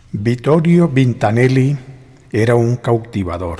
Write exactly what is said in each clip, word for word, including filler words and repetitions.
Vittorio Vintanelli era un cautivador.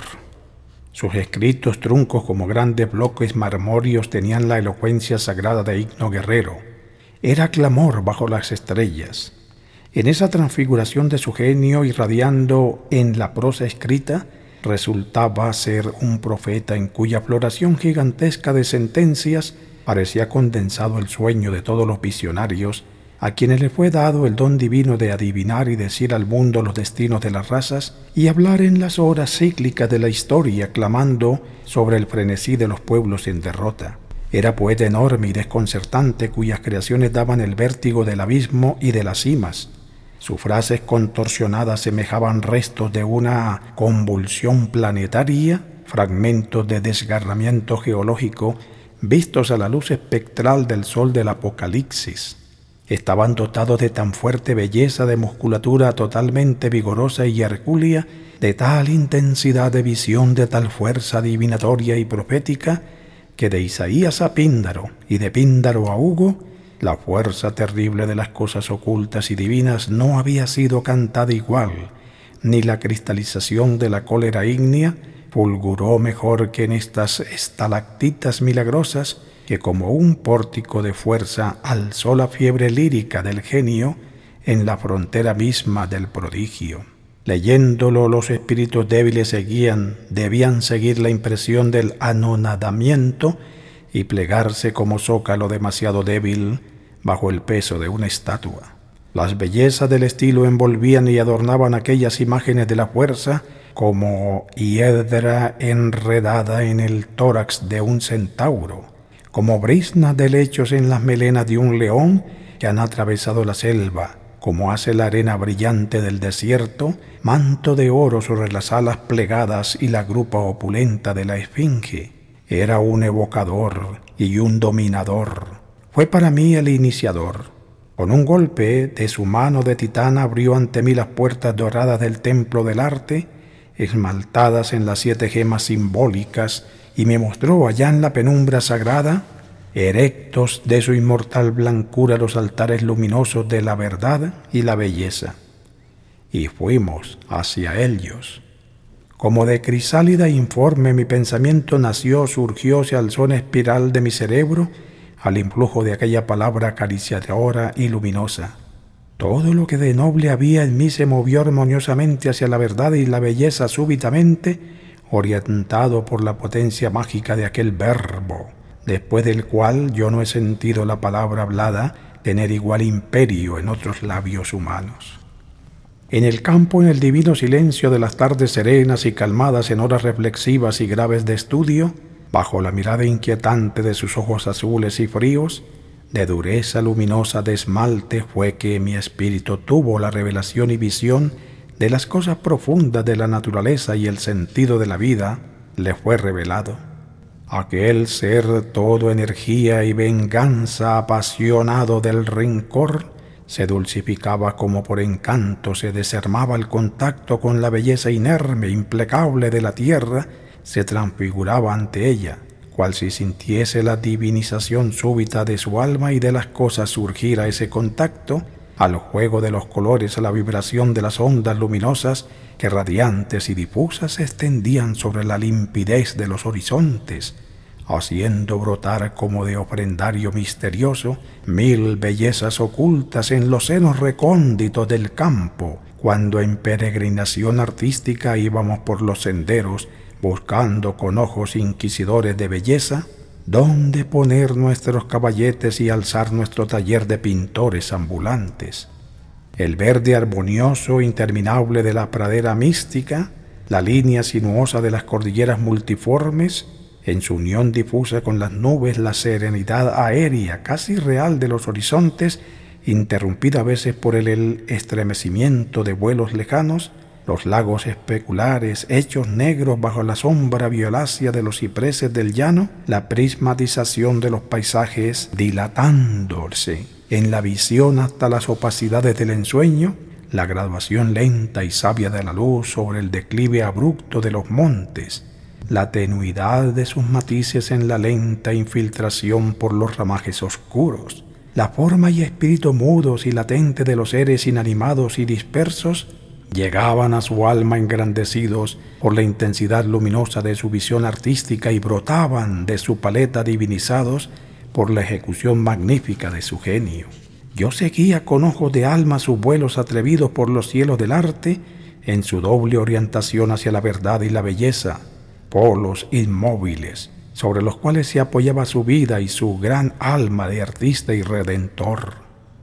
Sus escritos truncos como grandes bloques marmóreos tenían la elocuencia sagrada de himno guerrero. Era clamor bajo las estrellas. En esa transfiguración de su genio irradiando en la prosa escrita, resultaba ser un profeta en cuya floración gigantesca de sentencias parecía condensado el sueño de todos los visionarios, a quienes le fue dado el don divino de adivinar y decir al mundo los destinos de las razas y hablar en las horas cíclicas de la historia, clamando sobre el frenesí de los pueblos en derrota. Era poeta enorme y desconcertante, cuyas creaciones daban el vértigo del abismo y de las cimas. Sus frases contorsionadas semejaban restos de una convulsión planetaria, fragmentos de desgarramiento geológico vistos a la luz espectral del sol del Apocalipsis. Estaban dotados de tan fuerte belleza, de musculatura totalmente vigorosa y hercúlea, de tal intensidad de visión, de tal fuerza adivinatoria y profética, que de Isaías a Píndaro y de Píndaro a Hugo, la fuerza terrible de las cosas ocultas y divinas no había sido cantada igual, ni la cristalización de la cólera ígnea fulguró mejor que en estas estalactitas milagrosas, que como un pórtico de fuerza alzó la fiebre lírica del genio en la frontera misma del prodigio. Leyéndolo, los espíritus débiles seguían, debían seguir la impresión del anonadamiento y plegarse como zócalo demasiado débil bajo el peso de una estatua. Las bellezas del estilo envolvían y adornaban aquellas imágenes de la fuerza como hiedra enredada en el tórax de un centauro, como briznas de lechos en las melenas de un león que han atravesado la selva, como hace la arena brillante del desierto, manto de oro sobre las alas plegadas y la grupa opulenta de la esfinge. Era un evocador y un dominador. Fue para mí el iniciador. Con un golpe de su mano de titán abrió ante mí las puertas doradas del templo del arte, esmaltadas en las siete gemas simbólicas, y me mostró allá en la penumbra sagrada, erectos de su inmortal blancura, los altares luminosos de la verdad y la belleza. Y fuimos hacia ellos. Como de crisálida informe mi pensamiento nació, surgió, se alzó en espiral de mi cerebro al influjo de aquella palabra acariciadora y luminosa. Todo lo que de noble había en mí se movió armoniosamente hacia la verdad y la belleza súbitamente, orientado por la potencia mágica de aquel verbo, después del cual yo no he sentido la palabra hablada tener igual imperio en otros labios humanos. En el campo, en el divino silencio de las tardes serenas y calmadas en horas reflexivas y graves de estudio, bajo la mirada inquietante de sus ojos azules y fríos, de dureza luminosa de esmalte, fue que mi espíritu tuvo la revelación y visión de las cosas profundas de la naturaleza, y el sentido de la vida le fue revelado. Aquel ser todo energía y venganza, apasionado del rencor, se dulcificaba como por encanto, se desarmaba al contacto con la belleza inerme, implacable de la tierra, se transfiguraba ante ella, cual si sintiese la divinización súbita de su alma y de las cosas surgir a ese contacto, al juego de los colores, a la vibración de las ondas luminosas que radiantes y difusas se extendían sobre la limpidez de los horizontes, haciendo brotar como de ofrendario misterioso mil bellezas ocultas en los senos recónditos del campo, cuando en peregrinación artística íbamos por los senderos buscando con ojos inquisidores de belleza dónde poner nuestros caballetes y alzar nuestro taller de pintores ambulantes. El verde armonioso interminable de la pradera mística, la línea sinuosa de las cordilleras multiformes, en su unión difusa con las nubes, la serenidad aérea casi real de los horizontes, interrumpida a veces por el, el estremecimiento de vuelos lejanos, los lagos especulares hechos negros bajo la sombra violácea de los cipreses del llano, la prismatización de los paisajes dilatándose en la visión hasta las opacidades del ensueño, la graduación lenta y sabia de la luz sobre el declive abrupto de los montes, la tenuidad de sus matices en la lenta infiltración por los ramajes oscuros, la forma y espíritu mudos y latente de los seres inanimados y dispersos, llegaban a su alma engrandecidos por la intensidad luminosa de su visión artística y brotaban de su paleta divinizados por la ejecución magnífica de su genio. Yo seguía con ojos de alma sus vuelos atrevidos por los cielos del arte en su doble orientación hacia la verdad y la belleza, polos inmóviles sobre los cuales se apoyaba su vida y su gran alma de artista y redentor.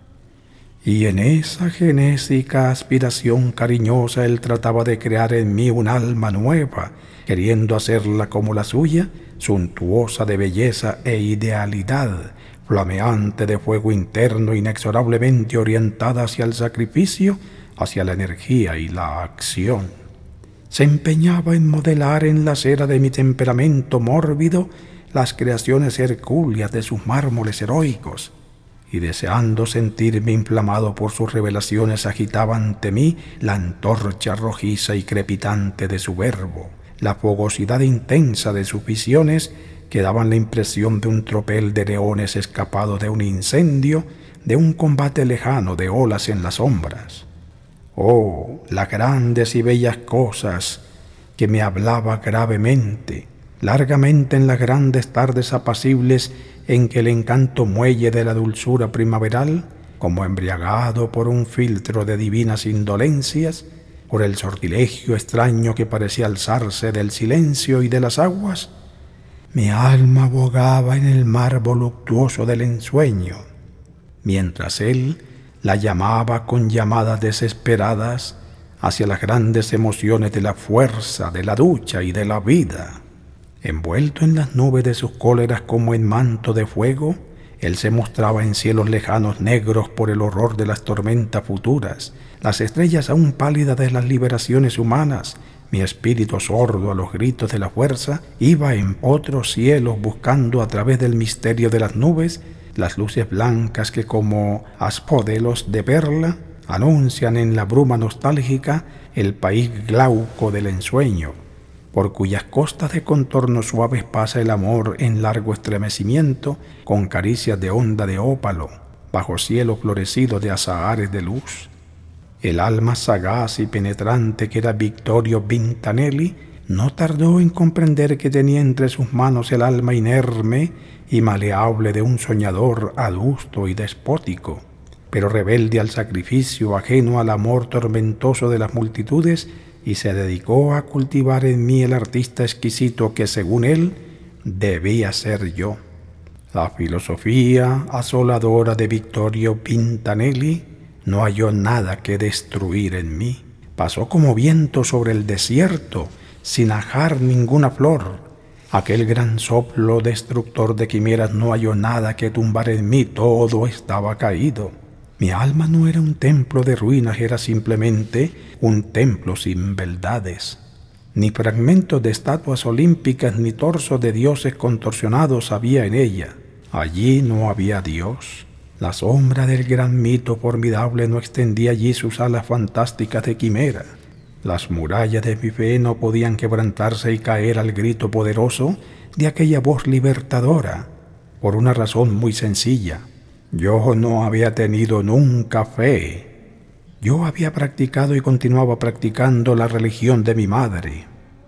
Y en esa genésica aspiración cariñosa él trataba de crear en mí un alma nueva, queriendo hacerla como la suya, suntuosa de belleza e idealidad, flameante de fuego interno, inexorablemente orientada hacia el sacrificio, hacia la energía y la acción. Se empeñaba en modelar en la cera de mi temperamento mórbido las creaciones hercúleas de sus mármoles heroicos, y deseando sentirme inflamado por sus revelaciones agitaba ante mí la antorcha rojiza y crepitante de su verbo, la fogosidad intensa de sus visiones que daban la impresión de un tropel de leones escapados de un incendio, de un combate lejano de olas en las sombras. Oh, las grandes y bellas cosas que me hablaba gravemente, largamente en las grandes tardes apacibles en que el encanto muelle de la dulzura primaveral, como embriagado por un filtro de divinas indolencias, por el sortilegio extraño que parecía alzarse del silencio y de las aguas, mi alma bogaba en el mar voluptuoso del ensueño, mientras él la llamaba con llamadas desesperadas hacia las grandes emociones de la fuerza, de la ducha y de la vida. Envuelto en las nubes de sus cóleras como en manto de fuego, él se mostraba en cielos lejanos negros por el horror de las tormentas futuras, las estrellas aún pálidas de las liberaciones humanas. Mi espíritu sordo a los gritos de la fuerza iba en otros cielos buscando a través del misterio de las nubes las luces blancas que como aspódelos de perla anuncian en la bruma nostálgica el país glauco del ensueño, por cuyas costas de contornos suaves pasa el amor en largo estremecimiento, con caricias de onda de ópalo, bajo cielo florecido de azahares de luz. El alma sagaz y penetrante que era Vittorio Vintanelli no tardó en comprender que tenía entre sus manos el alma inerme y maleable de un soñador adusto y despótico, pero rebelde al sacrificio, ajeno al amor tormentoso de las multitudes, y se dedicó a cultivar en mí el artista exquisito que, según él, debía ser yo. La filosofía asoladora de Vittorio Vintanelli no halló nada que destruir en mí. Pasó como viento sobre el desierto, sin ajar ninguna flor. Aquel gran soplo destructor de quimeras no halló nada que tumbar en mí, todo estaba caído. Mi alma no era un templo de ruinas, era simplemente un templo sin beldades. Ni fragmentos de estatuas olímpicas ni torsos de dioses contorsionados había en ella. Allí no había Dios. La sombra del gran mito formidable no extendía allí sus alas fantásticas de quimera. Las murallas de mi fe no podían quebrantarse y caer al grito poderoso de aquella voz libertadora, por una razón muy sencilla. Yo no había tenido nunca fe. Yo había practicado y continuaba practicando la religión de mi madre.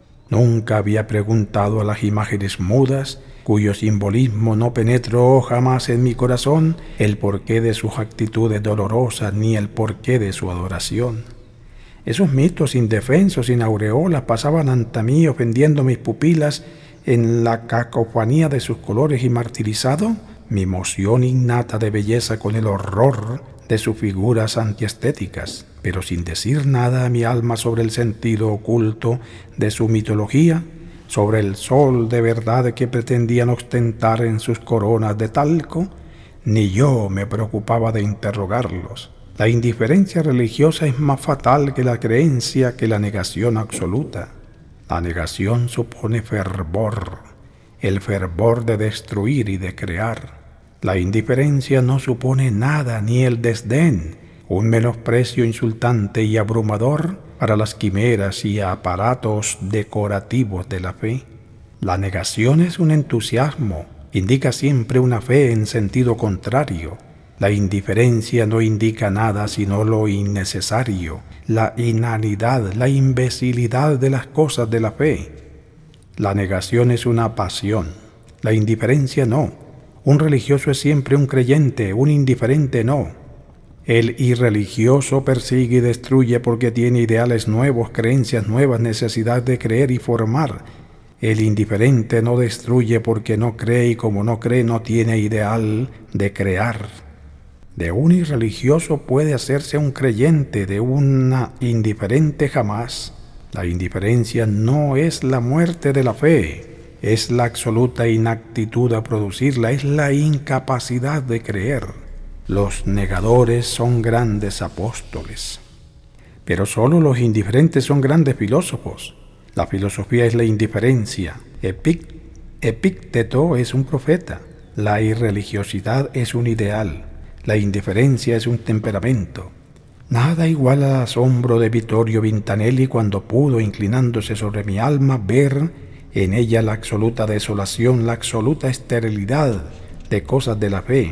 Nunca había preguntado a las imágenes mudas, cuyo simbolismo no penetró jamás en mi corazón, el porqué de sus actitudes dolorosas ni el porqué de su adoración. Esos mitos indefensos, sin aureolas, pasaban ante mí ofendiendo mis pupilas en la cacofonía de sus colores y martirizado mi emoción innata de belleza con el horror de sus figuras antiestéticas, pero sin decir nada a mi alma sobre el sentido oculto de su mitología, sobre el sol de verdad que pretendían ostentar en sus coronas de talco, ni yo me preocupaba de interrogarlos. La indiferencia religiosa es más fatal que la creencia, que la negación absoluta. La negación supone fervor, el fervor de destruir y de crear. La indiferencia no supone nada, ni el desdén, un menosprecio insultante y abrumador para las quimeras y aparatos decorativos de la fe. La negación es un entusiasmo, indica siempre una fe en sentido contrario. La indiferencia no indica nada sino lo innecesario. la inanidad, la imbecilidad de las cosas de la fe. La negación es una pasión, la indiferencia no. Un religioso es siempre un creyente, un indiferente no. El irreligioso persigue y destruye porque tiene ideales nuevos, creencias nuevas, necesidad de creer y formar. El indiferente no destruye porque no cree y como no cree no tiene ideal de crear. De un irreligioso puede hacerse un creyente, de una indiferente jamás. La indiferencia no es la muerte de la fe, es la absoluta inactitud a producirla, es la incapacidad de creer. Los negadores son grandes apóstoles, pero solo los indiferentes son grandes filósofos. La filosofía es la indiferencia. Epic, Epícteto es un profeta. La irreligiosidad es un ideal. La indiferencia es un temperamento. Nada igual al asombro de Vittorio Vintanelli cuando pudo, inclinándose sobre mi alma, ver en ella la absoluta desolación, la absoluta esterilidad de cosas de la fe.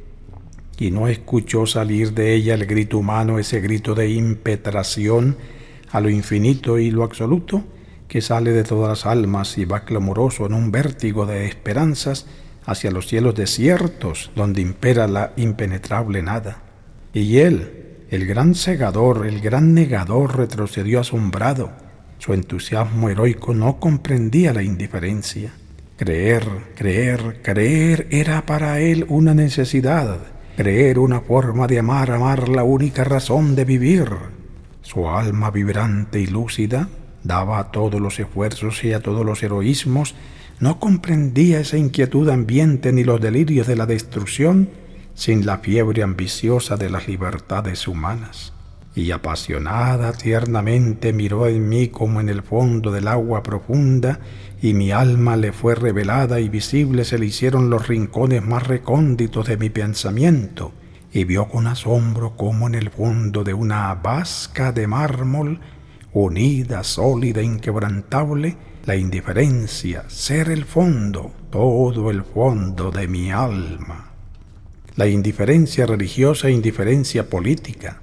Y no escuchó salir de ella el grito humano, ese grito de impetración a lo infinito y lo absoluto, que sale de todas las almas y va clamoroso en un vértigo de esperanzas hacia los cielos desiertos, donde impera la impenetrable nada. Y él, el gran segador, el gran negador, retrocedió asombrado. Su entusiasmo heroico no comprendía la indiferencia. Creer, creer, creer era para él una necesidad. Creer una forma de amar, amar la única razón de vivir. Su alma vibrante y lúcida daba a todos los esfuerzos y a todos los heroísmos. No comprendía esa inquietud ambiente ni los delirios de la destrucción sin la fiebre ambiciosa de las libertades humanas. Y apasionada tiernamente miró en mí como en el fondo del agua profunda, y mi alma le fue revelada y visible se le hicieron los rincones más recónditos de mi pensamiento, y vio con asombro como en el fondo de una vasca de mármol, unida, sólida, inquebrantable, la indiferencia, ser el fondo, todo el fondo de mi alma. La indiferencia religiosa e indiferencia política.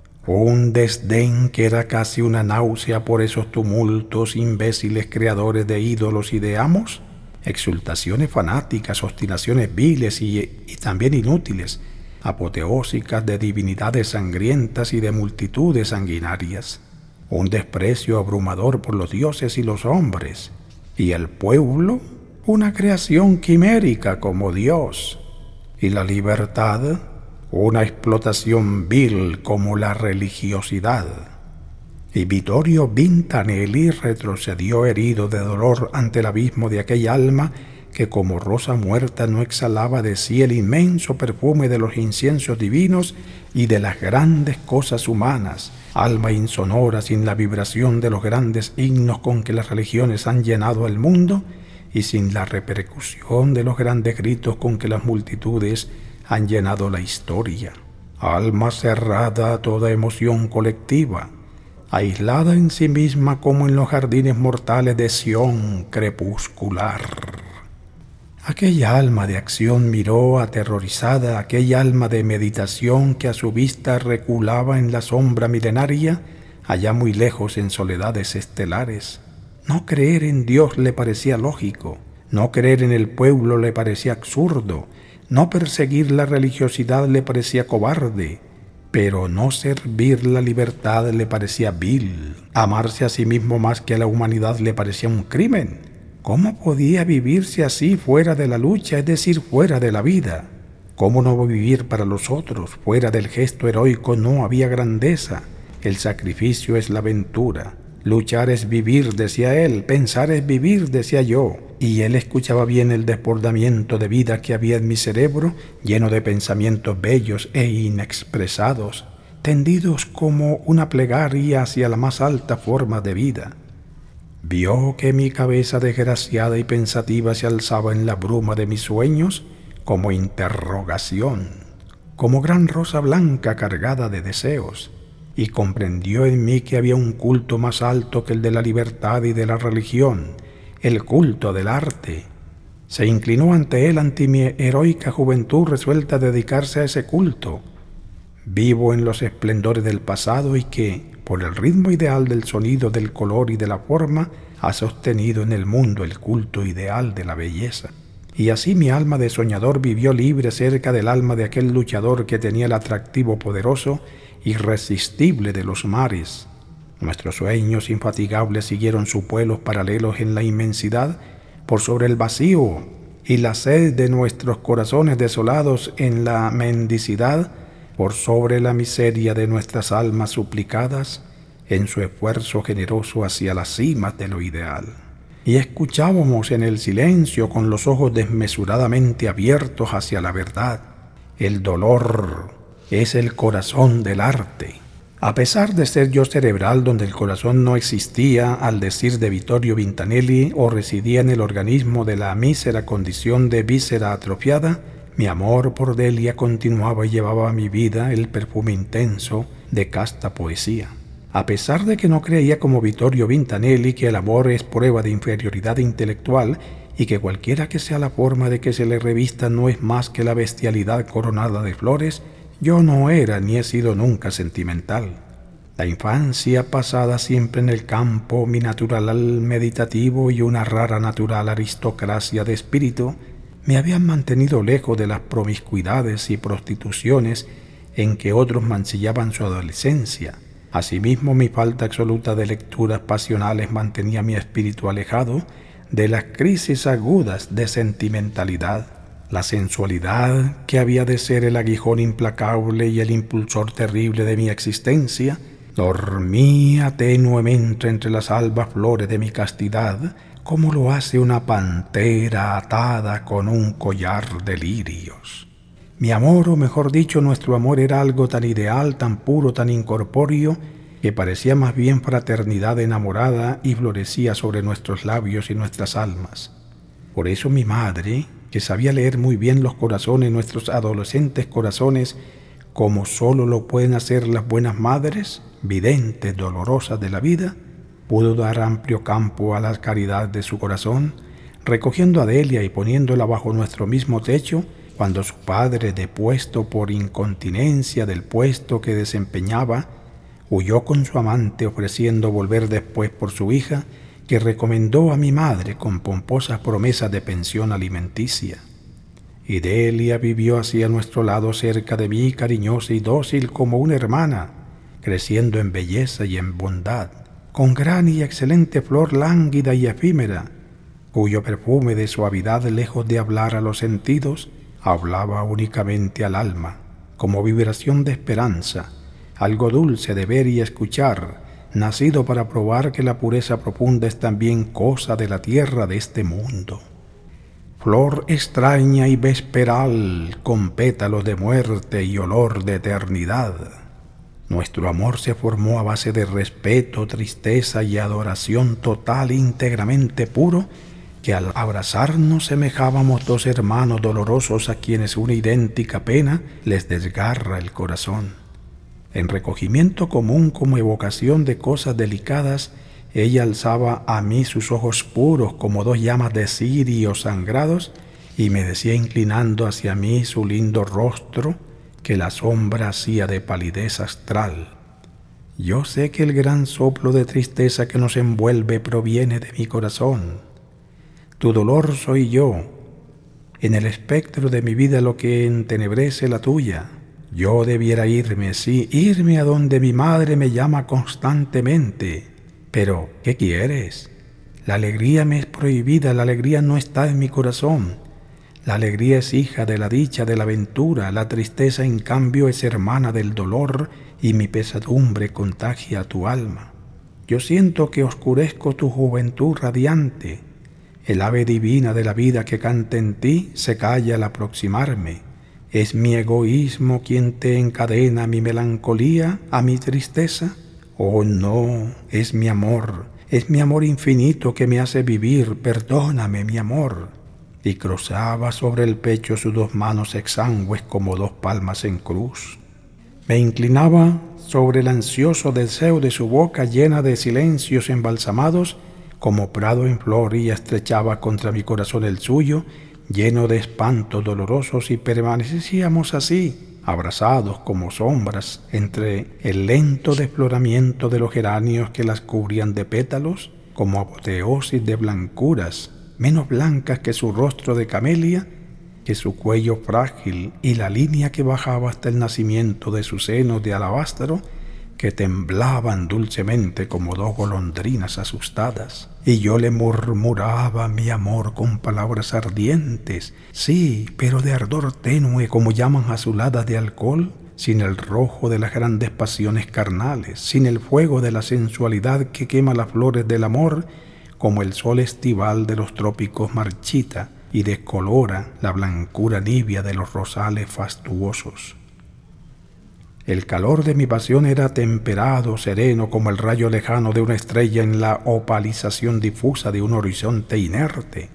Un desdén que era casi una náusea por esos tumultos imbéciles creadores de ídolos y de amos, exultaciones fanáticas, obstinaciones viles y, y también inútiles, apoteósicas de divinidades sangrientas y de multitudes sanguinarias. Un desprecio abrumador por los dioses y los hombres, y el pueblo, una creación quimérica como Dios, y la libertad, una explotación vil como la religiosidad. Y Vittorio Vintanelli retrocedió herido de dolor ante el abismo de aquella alma que como rosa muerta no exhalaba de sí el inmenso perfume de los inciensos divinos y de las grandes cosas humanas, alma insonora sin la vibración de los grandes himnos con que las religiones han llenado el mundo y sin la repercusión de los grandes gritos con que las multitudes han llenado la historia. Alma cerrada a toda emoción colectiva, aislada en sí misma como en los jardines mortales de Sión crepuscular. Aquella alma de acción miró aterrorizada, aquella alma de meditación que a su vista reculaba en la sombra milenaria, allá muy lejos en soledades estelares. No creer en Dios le parecía lógico, no creer en el pueblo le parecía absurdo, no perseguir la religiosidad le parecía cobarde, pero no servir la libertad le parecía vil, amarse a sí mismo más que a la humanidad le parecía un crimen. ¿Cómo podía vivirse así fuera de la lucha, es decir, fuera de la vida? ¿Cómo no vivir para los otros? Fuera del gesto heroico no había grandeza. El sacrificio es la aventura. Luchar es vivir, decía él. Pensar es vivir, decía yo. Y él escuchaba bien el desbordamiento de vida que había en mi cerebro, lleno de pensamientos bellos e inexpresados, tendidos como una plegaria hacia la más alta forma de vida. Vio que mi cabeza desgraciada y pensativa se alzaba en la bruma de mis sueños como interrogación, como gran rosa blanca cargada de deseos, y comprendió en mí que había un culto más alto que el de la libertad y de la religión, el culto del arte. Se inclinó ante él, ante mi heroica juventud resuelta a dedicarse a ese culto, vivo en los esplendores del pasado y que, por el ritmo ideal del sonido, del color y de la forma, ha sostenido en el mundo el culto ideal de la belleza. Y así mi alma de soñador vivió libre cerca del alma de aquel luchador que tenía el atractivo poderoso, irresistible de los mares. Nuestros sueños infatigables siguieron sus vuelos paralelos en la inmensidad, por sobre el vacío y la sed de nuestros corazones desolados en la mendicidad, por sobre la miseria de nuestras almas suplicadas, en su esfuerzo generoso hacia las cimas de lo ideal. Y escuchábamos en el silencio, con los ojos desmesuradamente abiertos hacia la verdad. El dolor es el corazón del arte. A pesar de ser yo cerebral, donde el corazón no existía, al decir de Vittorio Vintanelli, o residía en el organismo de la mísera condición de víscera atrofiada, mi amor por Delia continuaba y llevaba a mi vida el perfume intenso de casta poesía. A pesar de que no creía como Vittorio Vintanelli que el amor es prueba de inferioridad intelectual y que cualquiera que sea la forma de que se le revista no es más que la bestialidad coronada de flores, yo no era ni he sido nunca sentimental. La infancia pasada siempre en el campo, mi natural meditativo y una rara natural aristocracia de espíritu me habían mantenido lejos de las promiscuidades y prostituciones en que otros mancillaban su adolescencia. Asimismo, mi falta absoluta de lecturas pasionales mantenía mi espíritu alejado de las crisis agudas de sentimentalidad. La sensualidad, que había de ser el aguijón implacable y el impulsor terrible de mi existencia, dormía tenuemente entre las albas flores de mi castidad, como lo hace una pantera atada con un collar de lirios. Mi amor, o mejor dicho, nuestro amor era algo tan ideal, tan puro, tan incorpóreo, que parecía más bien fraternidad enamorada y florecía sobre nuestros labios y nuestras almas. Por eso mi madre, que sabía leer muy bien los corazones, nuestros adolescentes corazones, como solo lo pueden hacer las buenas madres, videntes, dolorosas de la vida, pudo dar amplio campo a la caridad de su corazón, recogiendo a Delia y poniéndola bajo nuestro mismo techo, cuando su padre, depuesto por incontinencia del puesto que desempeñaba, huyó con su amante ofreciendo volver después por su hija, que recomendó a mi madre con pomposas promesas de pensión alimenticia. Y Delia vivió así a nuestro lado cerca de mí, cariñosa y dócil como una hermana, creciendo en belleza y en bondad, con gran y excelente flor lánguida y efímera, cuyo perfume de suavidad, lejos de hablar a los sentidos, hablaba únicamente al alma, como vibración de esperanza, algo dulce de ver y escuchar, nacido para probar que la pureza profunda es también cosa de la tierra de este mundo. Flor extraña y vesperal, con pétalos de muerte y olor de eternidad. Nuestro amor se formó a base de respeto, tristeza y adoración total, íntegramente puro, que al abrazarnos semejábamos dos hermanos dolorosos a quienes una idéntica pena les desgarra el corazón. En recogimiento común, como evocación de cosas delicadas, ella alzaba a mí sus ojos puros como dos llamas de cirio sangrados y me decía inclinando hacia mí su lindo rostro que la sombra hacía de palidez astral: yo sé que el gran soplo de tristeza que nos envuelve proviene de mi corazón. Tu dolor soy yo, en el espectro de mi vida lo que entenebrece la tuya. Yo debiera irme, sí, irme a donde mi madre me llama constantemente. Pero, ¿qué quieres? La alegría me es prohibida, la alegría no está en mi corazón. La alegría es hija de la dicha, de la aventura, la tristeza en cambio es hermana del dolor y mi pesadumbre contagia tu alma. Yo siento que oscurezco tu juventud radiante. El ave divina de la vida que canta en ti se calla al aproximarme. ¿Es mi egoísmo quien te encadena a mi melancolía, a mi tristeza? Oh, no, es mi amor, es mi amor infinito que me hace vivir, perdóname, mi amor. Y cruzaba sobre el pecho sus dos manos exangües como dos palmas en cruz. Me inclinaba sobre el ansioso deseo de su boca llena de silencios embalsamados, como prado en flor, y estrechaba contra mi corazón el suyo, lleno de espantos dolorosos, y permanecíamos así, abrazados como sombras entre el lento desfloramiento de los geranios que las cubrían de pétalos, como apoteosis de blancuras, menos blancas que su rostro de camelia, que su cuello frágil y la línea que bajaba hasta el nacimiento de sus senos de alabastro, que temblaban dulcemente como dos golondrinas asustadas. Y yo le murmuraba mi amor con palabras ardientes, sí, pero de ardor tenue como llamas azuladas de alcohol, sin el rojo de las grandes pasiones carnales, sin el fuego de la sensualidad que quema las flores del amor, como el sol estival de los trópicos marchita y descolora la blancura nibia de los rosales fastuosos. El calor de mi pasión era temperado, sereno, como el rayo lejano de una estrella en la opalización difusa de un horizonte inerte.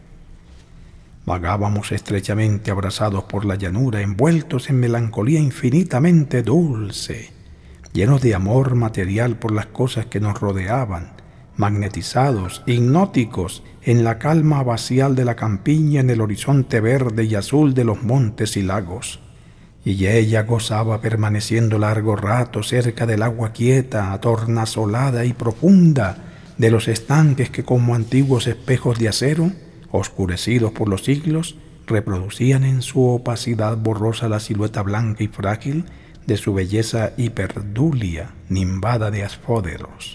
Vagábamos estrechamente abrazados por la llanura, envueltos en melancolía infinitamente dulce, llenos de amor material por las cosas que nos rodeaban, magnetizados, hipnóticos, en la calma abacial de la campiña, en el horizonte verde y azul de los montes y lagos. Y ella gozaba permaneciendo largo rato cerca del agua quieta, atornasolada y profunda de los estanques que, como antiguos espejos de acero, oscurecidos por los siglos, reproducían en su opacidad borrosa la silueta blanca y frágil de su belleza hiperdúlia, nimbada de asfóderos.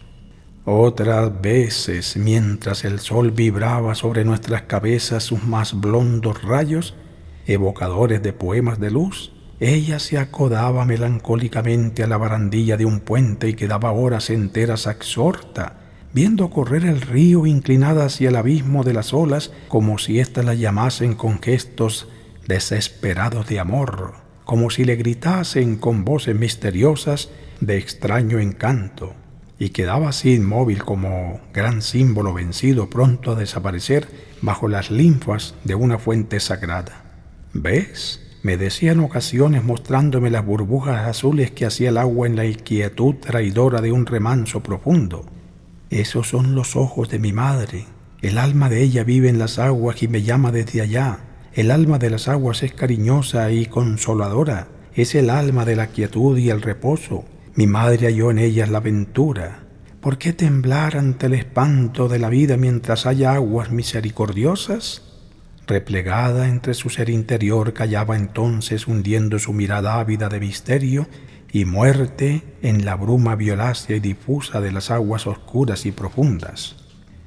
Otras veces, mientras el sol vibraba sobre nuestras cabezas sus más blondos rayos, evocadores de poemas de luz, ella se acodaba melancólicamente a la barandilla de un puente y quedaba horas enteras absorta, viendo correr el río inclinada hacia el abismo de las olas, como si éstas la llamasen con gestos desesperados de amor, como si le gritasen con voces misteriosas de extraño encanto, y quedaba así inmóvil como gran símbolo vencido, pronto a desaparecer bajo las linfas de una fuente sagrada. ¿Ves?, me decía en ocasiones, mostrándome las burbujas azules que hacía el agua en la inquietud traidora de un remanso profundo. Esos son los ojos de mi madre. El alma de ella vive en las aguas y me llama desde allá. El alma de las aguas es cariñosa y consoladora. Es el alma de la quietud y el reposo. Mi madre halló en ellas la ventura. ¿Por qué temblar ante el espanto de la vida mientras haya aguas misericordiosas? Replegada entre su ser interior, callaba entonces, hundiendo su mirada ávida de misterio y muerte en la bruma violácea y difusa de las aguas oscuras y profundas.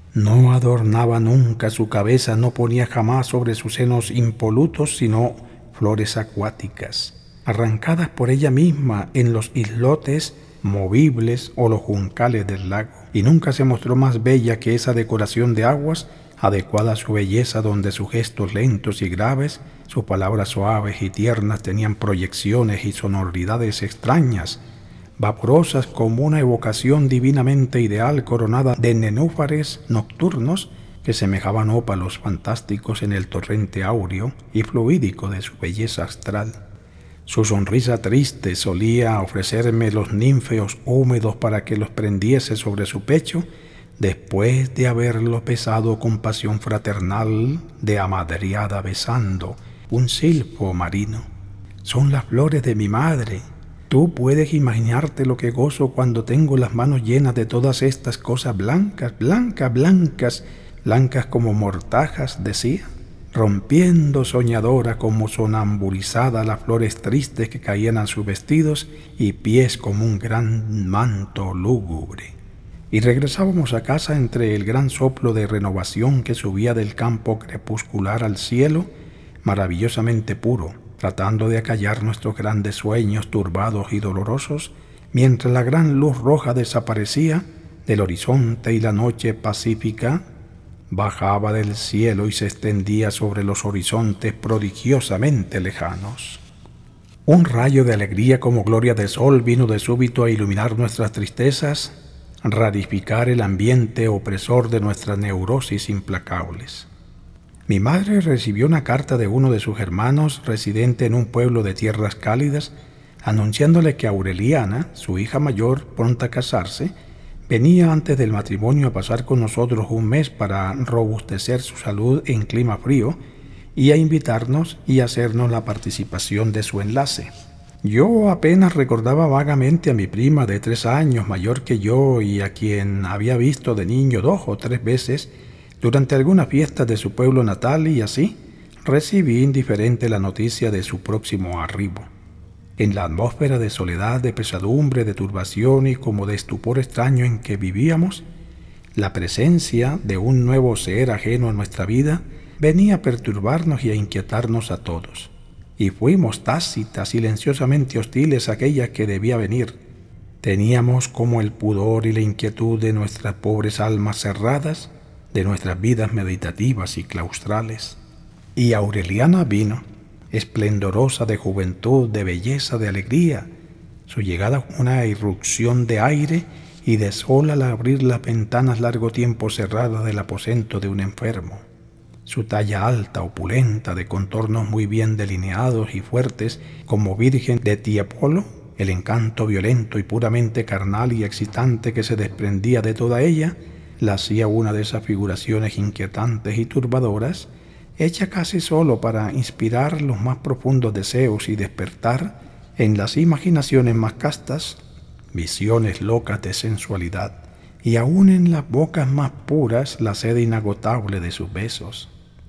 No adornaba nunca su cabeza, no ponía jamás sobre sus senos impolutos, sino flores acuáticas, arrancadas por ella misma en los islotes movibles o los juncales del lago, y nunca se mostró más bella que esa decoración de aguas, adecuada a su belleza, donde sus gestos lentos y graves, sus palabras suaves y tiernas tenían proyecciones y sonoridades extrañas, vaporosas como una evocación divinamente ideal coronada de nenúfares nocturnos que semejaban ópalos fantásticos en el torrente áureo y fluídico de su belleza astral. Su sonrisa triste solía ofrecerme los ninfeos húmedos para que los prendiese sobre su pecho, después de haberlo pesado con pasión fraternal de amadreada besando un silfo marino. Son las flores de mi madre. Tú puedes imaginarte lo que gozo cuando tengo las manos llenas de todas estas cosas blancas, blancas, blancas, blancas como mortajas, decía, rompiendo soñadora como sonambulizada las flores tristes que caían a sus vestidos y pies como un gran manto lúgubre. Y regresábamos a casa entre el gran soplo de renovación que subía del campo crepuscular al cielo, maravillosamente puro, tratando de acallar nuestros grandes sueños turbados y dolorosos, mientras la gran luz roja desaparecía del horizonte y la noche pacífica bajaba del cielo y se extendía sobre los horizontes prodigiosamente lejanos. Un rayo de alegría como gloria de sol vino de súbito a iluminar nuestras tristezas, rarificar el ambiente opresor de nuestras neurosis implacables. Mi madre recibió una carta de uno de sus hermanos, residente en un pueblo de tierras cálidas, anunciándole que Aureliana, su hija mayor, pronta a casarse, venía antes del matrimonio a pasar con nosotros un mes para robustecer su salud en clima frío y a invitarnos y hacernos la participación de su enlace. Yo apenas recordaba vagamente a mi prima de tres años mayor que yo y a quien había visto de niño dos o tres veces durante alguna fiesta de su pueblo natal, y así recibí indiferente la noticia de su próximo arribo. En la atmósfera de soledad, de pesadumbre, de turbación y como de estupor extraño en que vivíamos, la presencia de un nuevo ser ajeno a nuestra vida venía a perturbarnos y a inquietarnos a todos. Y fuimos tácitas, silenciosamente hostiles a aquella que debía venir. Teníamos como el pudor y la inquietud de nuestras pobres almas cerradas, de nuestras vidas meditativas y claustrales. Y Aureliana vino, esplendorosa de juventud, de belleza, de alegría. Su llegada una irrupción de aire y de sol al abrir las ventanas largo tiempo cerradas del aposento de un enfermo. Su talla alta, opulenta, de contornos muy bien delineados y fuertes, como virgen de Tiepolo, el encanto violento y puramente carnal y excitante que se desprendía de toda ella, la hacía una de esas figuraciones inquietantes y turbadoras, hecha casi solo para inspirar los más profundos deseos y despertar en las imaginaciones más castas visiones locas de sensualidad, y aún en las bocas más puras la sed inagotable de sus besos.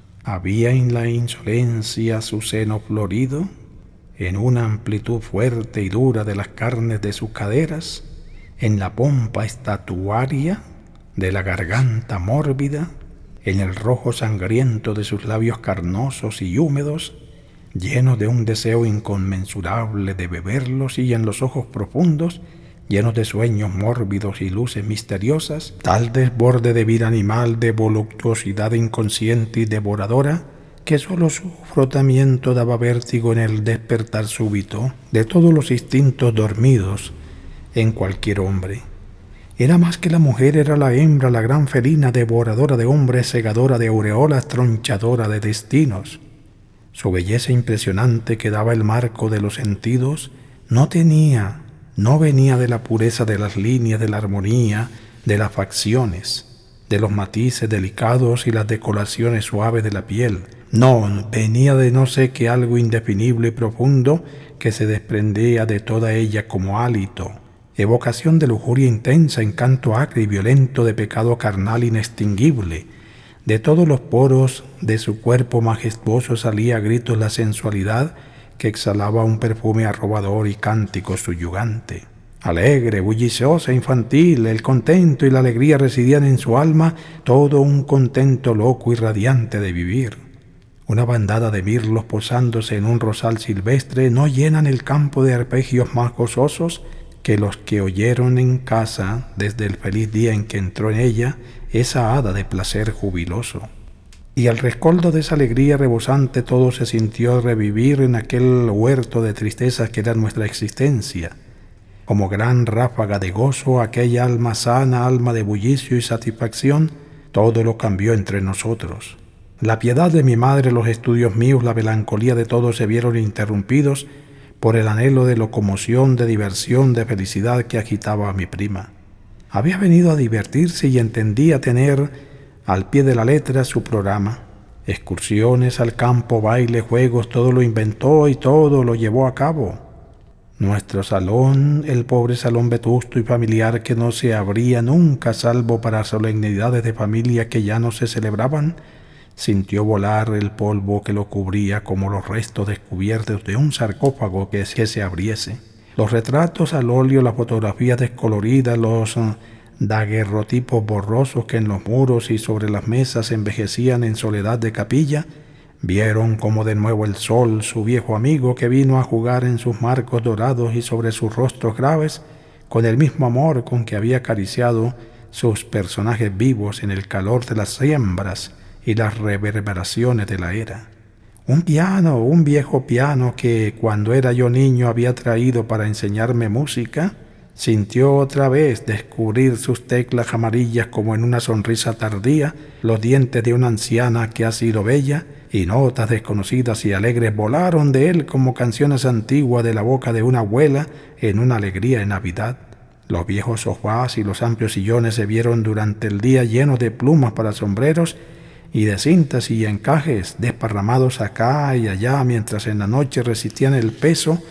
Había en la insolencia su seno florido, en una amplitud fuerte y dura de las carnes de sus caderas, en la pompa estatuaria de la garganta mórbida, en el rojo sangriento de sus labios carnosos y húmedos, llenos de un deseo inconmensurable de beberlos, y en los ojos profundos, llenos de sueños mórbidos y luces misteriosas, tal desborde de vida animal, de voluptuosidad inconsciente y devoradora, que solo su frotamiento daba vértigo en el despertar súbito de todos los instintos dormidos en cualquier hombre. Era más que la mujer, era la hembra, la gran felina, devoradora de hombres, segadora de aureolas, tronchadora de destinos. Su belleza impresionante, que daba el marco de los sentidos, no tenía, no venía de la pureza de las líneas, de la armonía, de las facciones, de los matices delicados y las decoloraciones suaves de la piel. No, venía de no sé qué algo indefinible y profundo que se desprendía de toda ella como hálito, evocación de lujuria intensa, encanto acre y violento, de pecado carnal inextinguible. De todos los poros de su cuerpo majestuoso salía a gritos la sensualidad que exhalaba un perfume arrobador y cántico subyugante. Alegre, bulliciosa, infantil, el contento y la alegría residían en su alma, todo un contento loco y radiante de vivir. Una bandada de mirlos posándose en un rosal silvestre no llenan el campo de arpegios más gozosos que los que oyeron en casa desde el feliz día en que entró en ella esa hada de placer jubiloso. Y al rescoldo de esa alegría rebosante todo se sintió revivir en aquel huerto de tristezas que era nuestra existencia. Como gran ráfaga de gozo, aquella alma sana, alma de bullicio y satisfacción, todo lo cambió entre nosotros. La piedad de mi madre, los estudios míos, la melancolía de todos se vieron interrumpidos por el anhelo de locomoción, de diversión, de felicidad que agitaba a mi prima. Había venido a divertirse y entendía tener al pie de la letra su programa. Excursiones al campo, baile, juegos, todo lo inventó y todo lo llevó a cabo. Nuestro salón, el pobre salón vetusto y familiar que no se abría nunca salvo para solemnidades de familia que ya no se celebraban, sintió volar el polvo que lo cubría como los restos descubiertos de un sarcófago que se abriese. Los retratos al óleo, las fotografías descoloridas, los daguerrotipos borrosos que en los muros y sobre las mesas envejecían en soledad de capilla, vieron como de nuevo el sol, su viejo amigo, que vino a jugar en sus marcos dorados y sobre sus rostros graves, con el mismo amor con que había acariciado sus personajes vivos en el calor de las siembras y las reverberaciones de la era. Un piano, un viejo piano que cuando era yo niño había traído para enseñarme música, sintió otra vez descubrir sus teclas amarillas como en una sonrisa tardía, los dientes de una anciana que ha sido bella, y notas desconocidas y alegres volaron de él como canciones antiguas de la boca de una abuela en una alegría de Navidad. Los viejos sofás y los amplios sillones se vieron durante el día llenos de plumas para sombreros y de cintas y encajes desparramados acá y allá, mientras en la noche resistían el peso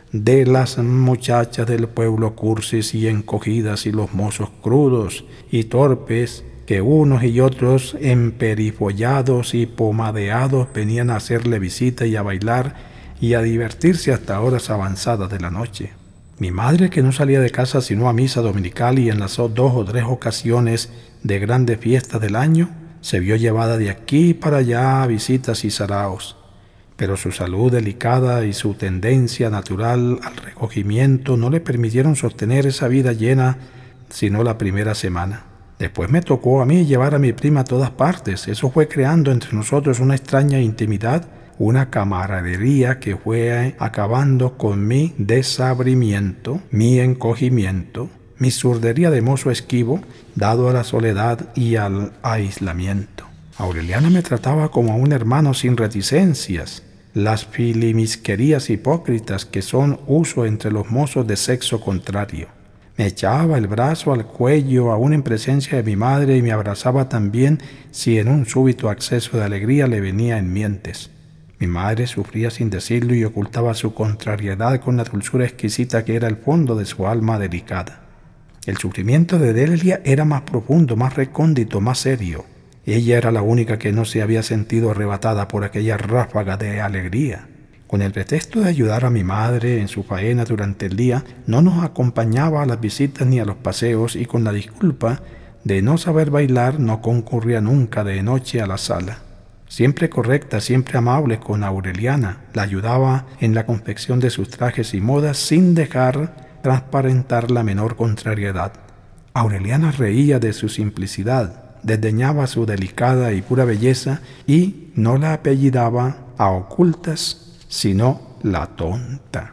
de las muchachas del pueblo cursis y encogidas y los mozos crudos y torpes que unos y otros emperifollados y pomadeados venían a hacerle visita y a bailar y a divertirse hasta horas avanzadas de la noche. Mi madre, que no salía de casa sino a misa dominical y en las dos o tres ocasiones de grandes fiestas del año, se vio llevada de aquí para allá a visitas y saraos, pero su salud delicada y su tendencia natural al recogimiento no le permitieron sostener esa vida llena sino la primera semana. Después me tocó a mí llevar a mi prima a todas partes. Eso fue creando entre nosotros una extraña intimidad, una camaradería que fue acabando con mi desabrimiento, mi encogimiento, mi surdería de mozo esquivo, dado a la soledad y al aislamiento. Aureliana me trataba como a un hermano sin reticencias, las filimisquerías hipócritas que son uso entre los mozos de sexo contrario. Me echaba el brazo al cuello aún en presencia de mi madre y me abrazaba también si en un súbito acceso de alegría le venía en mientes. Mi madre sufría sin decirlo y ocultaba su contrariedad con la dulzura exquisita que era el fondo de su alma delicada. El sufrimiento de Delia era más profundo, más recóndito, más serio. Ella era la única que no se había sentido arrebatada por aquella ráfaga de alegría. Con el pretexto de ayudar a mi madre en su faena durante el día, no nos acompañaba a las visitas ni a los paseos y con la disculpa de no saber bailar no concurría nunca de noche a la sala. Siempre correcta, siempre amable con Aureliana, la ayudaba en la confección de sus trajes y modas sin dejar transparentar la menor contrariedad. Aureliana reía de su simplicidad, desdeñaba su delicada y pura belleza y no la apellidaba a ocultas, sino la tonta.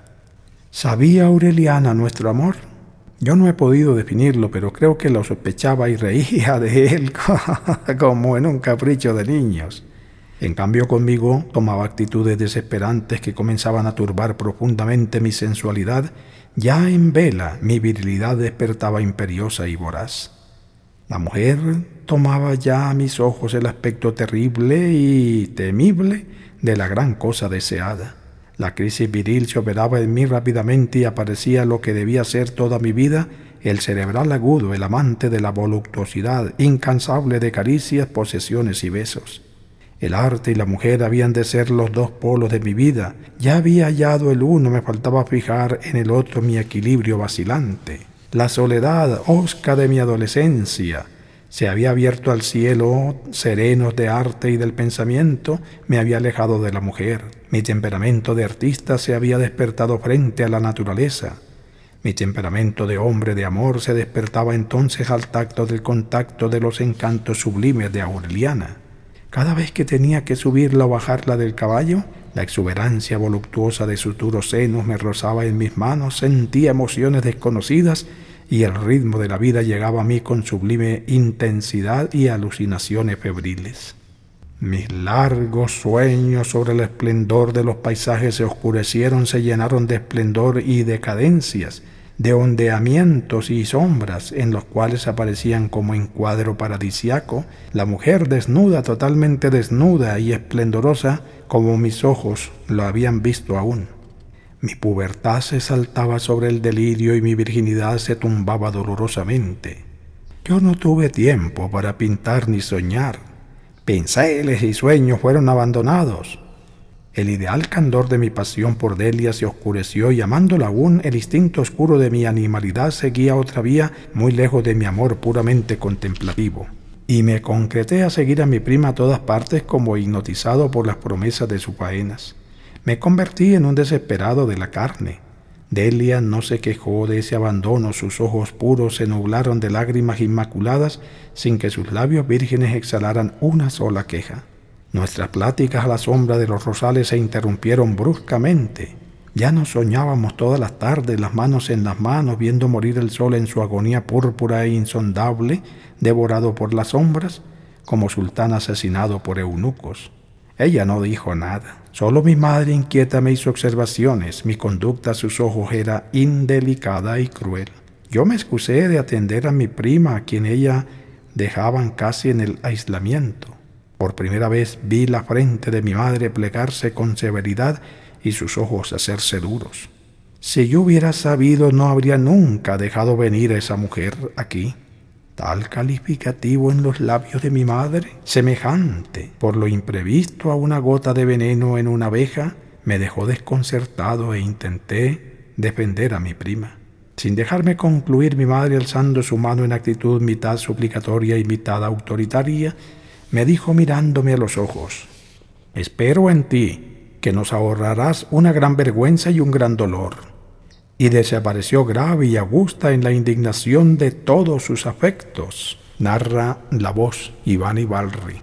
¿Sabía Aureliana nuestro amor? Yo no he podido definirlo, pero creo que lo sospechaba y reía de él como en un capricho de niños. En cambio, conmigo tomaba actitudes desesperantes que comenzaban a turbar profundamente mi sensualidad. Ya en vela, mi virilidad despertaba imperiosa y voraz. La mujer tomaba ya a mis ojos el aspecto terrible y temible de la gran cosa deseada. La crisis viril se operaba en mí rápidamente y aparecía lo que debía ser toda mi vida, el cerebral agudo, el amante de la voluptuosidad, incansable de caricias, posesiones y besos. El arte y la mujer habían de ser los dos polos de mi vida. Ya había hallado el uno, me faltaba fijar en el otro mi equilibrio vacilante. La soledad, hosca de mi adolescencia, se había abierto al cielo serenos de arte y del pensamiento, me había alejado de la mujer. Mi temperamento de artista se había despertado frente a la naturaleza. Mi temperamento de hombre de amor se despertaba entonces al tacto del contacto de los encantos sublimes de Aureliana. Cada vez que tenía que subirla o bajarla del caballo, la exuberancia voluptuosa de sus duros senos me rozaba en mis manos, sentía emociones desconocidas y el ritmo de la vida llegaba a mí con sublime intensidad y alucinaciones febriles. Mis largos sueños sobre el esplendor de los paisajes se oscurecieron, se llenaron de esplendor y decadencias, de ondeamientos y sombras en los cuales aparecían como en cuadro paradisiaco la mujer desnuda, totalmente desnuda y esplendorosa como mis ojos lo habían visto aún. Mi pubertad se saltaba sobre el delirio y mi virginidad se tumbaba dolorosamente. Yo no tuve tiempo para pintar ni soñar. Pinceles y sueños fueron abandonados. El ideal candor de mi pasión por Delia se oscureció y amándola aún, el instinto oscuro de mi animalidad seguía otra vía muy lejos de mi amor puramente contemplativo. Y me concreté a seguir a mi prima a todas partes como hipnotizado por las promesas de sus faenas. Me convertí en un desesperado de la carne. Delia no se quejó de ese abandono, sus ojos puros se nublaron de lágrimas inmaculadas sin que sus labios vírgenes exhalaran una sola queja. Nuestras pláticas a la sombra de los rosales se interrumpieron bruscamente. Ya nos soñábamos todas las tardes, las manos en las manos, viendo morir el sol en su agonía púrpura e insondable, devorado por las sombras, como sultán asesinado por eunucos. Ella no dijo nada. Solo mi madre inquieta me hizo observaciones. Mi conducta a sus ojos era indelicada y cruel. Yo me excusé de atender a mi prima, a quien ella dejaban casi en el aislamiento. Por primera vez vi la frente de mi madre plegarse con severidad y sus ojos hacerse duros. Si yo hubiera sabido, no habría nunca dejado venir a esa mujer aquí. Tal calificativo en los labios de mi madre, semejante por lo imprevisto a una gota de veneno en una abeja, me dejó desconcertado e intenté defender a mi prima. Sin dejarme concluir, mi madre, alzando su mano en actitud mitad suplicatoria y mitad autoritaria, me dijo mirándome a los ojos: «Espero en ti que nos ahorrarás una gran vergüenza y un gran dolor». Y desapareció grave y augusta en la indignación de todos sus afectos, narra la voz Iván Ibarri.